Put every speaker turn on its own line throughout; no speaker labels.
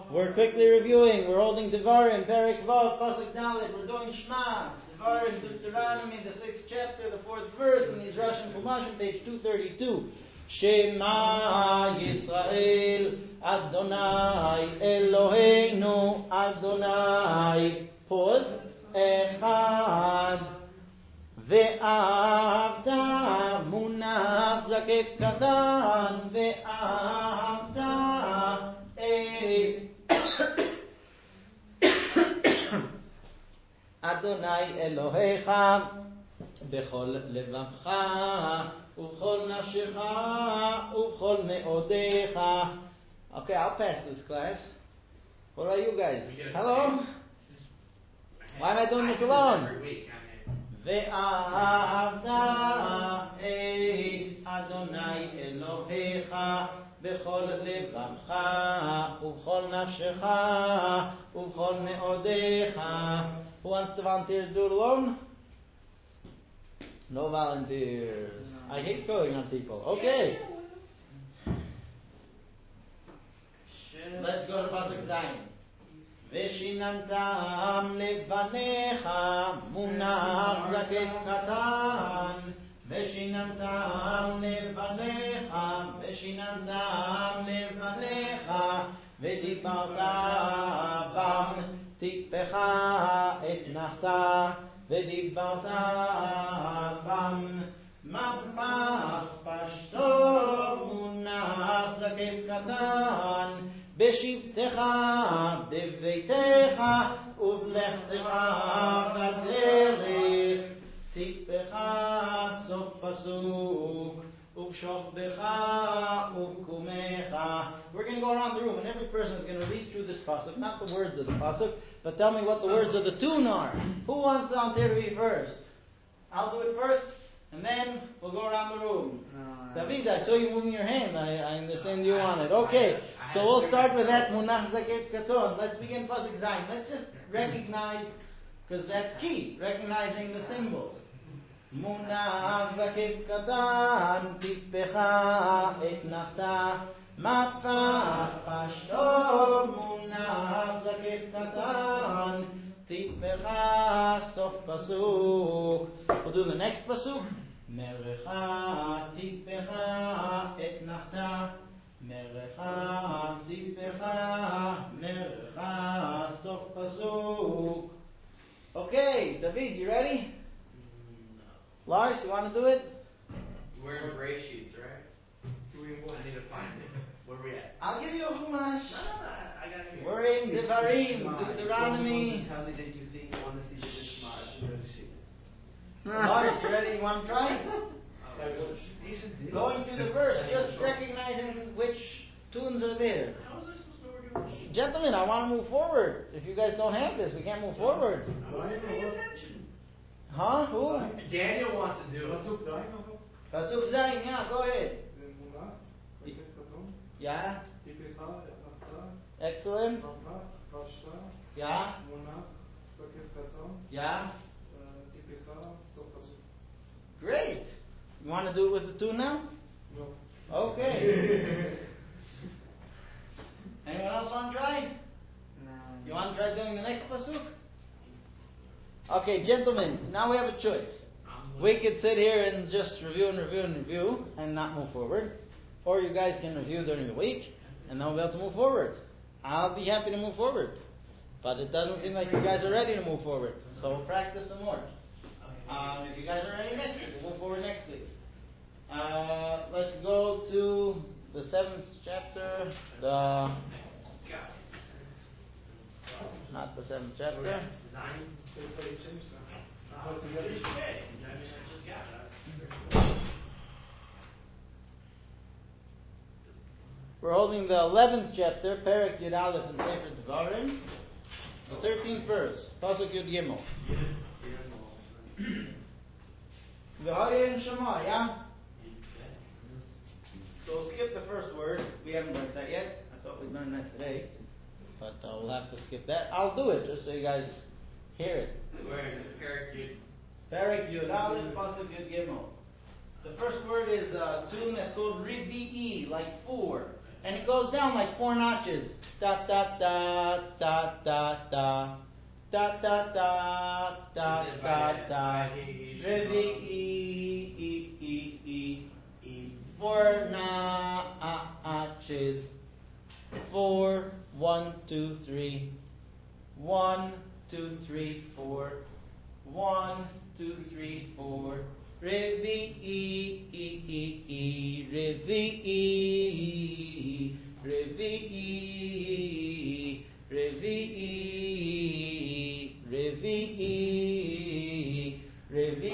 We're quickly reviewing. We're holding Devarim, Perek Vav, Pasuk Dalet. We're doing Shema. Devarim, Deuteronomy, the 6th chapter, the 4th verse, in these Russian Chumashim, page 232. Shema Yisrael, Adonai Eloheinu, Adonai. Pause. Echad. Ve'avta munach zakef katan. Ve'avta Adonai Elohecha bechol levavcha ubchol nafshecha ubchol meodecha. Okay, I'll pass this class. What about you guys? Hello? Why am I doing this alone? Ve'avta Adonai Elohecha bechol levavcha ubchol nafshecha ubchol meodecha. Who wants to volunteer to do it alone? No volunteers. I hate filling on people. Okay. Let's go to Pasuk Zayin. Veshinantam levanecha munach zakef katan. Veshinantam levanecha vedibarta bam tikpecha et nachta vedibarta bam mapach pashto munach zakef katan beshivtecha beveitecha uvlechtecha baderech tikpecha sof pasuk. We're going to go around the room, and every person is going to read through this pasuk, not the words of the pasuk, but tell me what the words of the tune are. Who wants to volunteer to read first? I'll do it first, and then we'll go around the room. David, I saw you moving your hand. I understand you want it. Okay, so we'll start with that munach zakef katon. Let's begin pasuk zayin. Let's just recognize, because that's key, recognizing the symbols. Munach zakef katan tikpecha et nachta mapach pashto. Munach zakef katan tikpecha sof pasuk. We'll do the next pasuk. Merecha tikpecha et nachta merecha tikpecha merecha sof pasuk. Okay, David, you ready? Lars, you want to do it?
We're in gray sheets, right? I need to find it. Where are we at?
I'll give you a chumash.
No, I got it here.
We're in Devarim, Deuteronomy.
Tell me that you see honestly the Shema in the sheet.
Lars, you ready? You want to try?
Decent.
Going through the verse, just recognizing which tunes are there.
How was I supposed to know where you were?
Gentlemen, I want to move forward. If you guys don't have this, we can't move forward.
Pay attention.
Huh? Who?
Daniel wants to do it.
Pasuk Zayin, yeah, go ahead. Yeah? Excellent. Yeah? Yeah? Great. You want to do it with the tune now?
No.
Okay. Anyone else want to try?
No.
You want to try doing the next pasuk? Okay, gentlemen, now we have a choice. We could sit here and just review and not move forward. Or you guys can review during the week and then we'll be able to move forward. I'll be happy to move forward. But it doesn't seem like you guys are ready to move forward. So we'll practice some more. If you guys are ready next week, we'll move forward next week. Let's go to the 7th chapter. Not the 7th chapter. We're holding the 11th chapter, Perek Yud Aleph in Sefer Devarim, the 13th verse, Pasuk Yud Gimel. V'harei Shema, yeah? So we'll skip the first word. We haven't learned that yet. I thought we'd learn that today. But we'll have to skip that. I'll do it just so you guys hear it.
We're in Perek Yud.
Perek Yud Aleph, Pasuk Yud Gimel. The first word is a tune that's called Rivi'i, like 4. And it goes down like 4 notches. Da da da da da da. Da da da da da da. Revi e 4 notches. 4, 1, 2, 3. 1, 2, 3, 4. 1, 2, 3, 4. Revi revi revi revi revi revi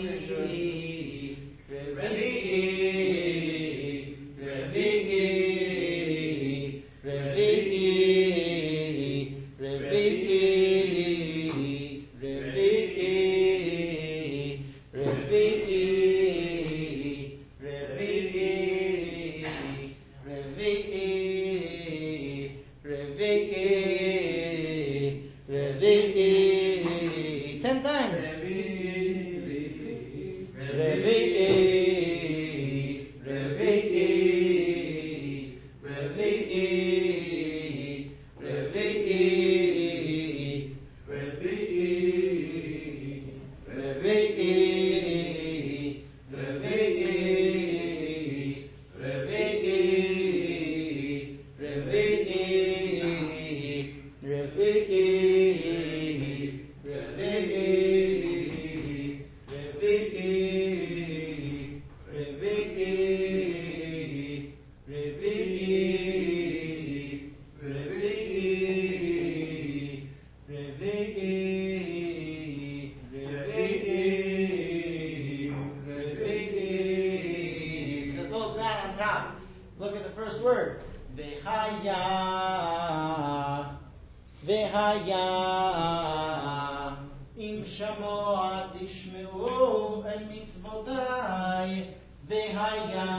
Look at the first word. Vehaya. Vehaya. Im shamoa tishmeu el mitzvotai. Vehaya.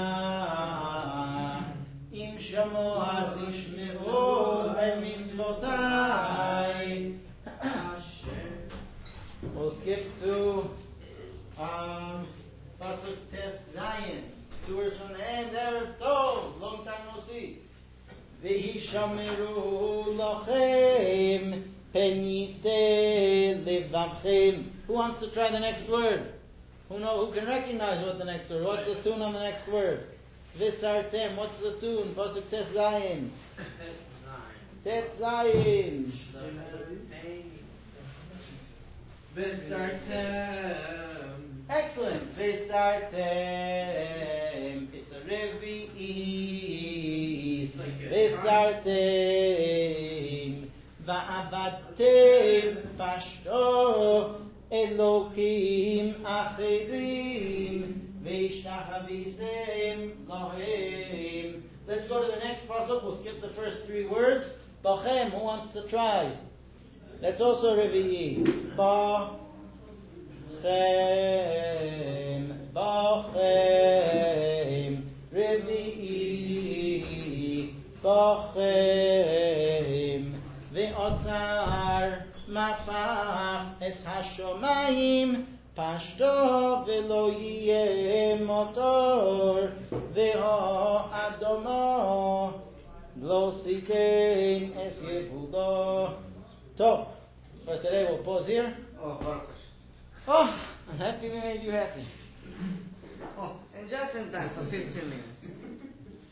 Im shamoa tishmeu el mitzvotai. We'll skip to Pasuk Tes Zayin. 2 words from the end. Erev Tov. Long time no see. V'hishameru lachem penifte levavchem. Who wants to try the next word? Who can recognize what the next word? What's the tune on the next word? Visartem. What's the tune? Pasuk Tes Zayin. Tes Zayin.
Visartem.
Excellent. Visartem. It's a revi'i. Visartem. Va'avatem pashto Elohim acherim. Ve'ishtachavisem lohem. Let's go to the next pasuk. We'll skip the first 3 words. Bachem. Who wants to try? That's also revi'i. Bachem, Bachem, Revi'i, Bachem, Ve'otzar, Mapach, Es Hashomayim, Pashto, Ve'lo Yeh Motor, Ve'ho Adomo, Lo Siten, Es Yehudo. So, for today we'll pause here. Oh, I'm happy we made you happy.
Oh, and just in time for 15 minutes.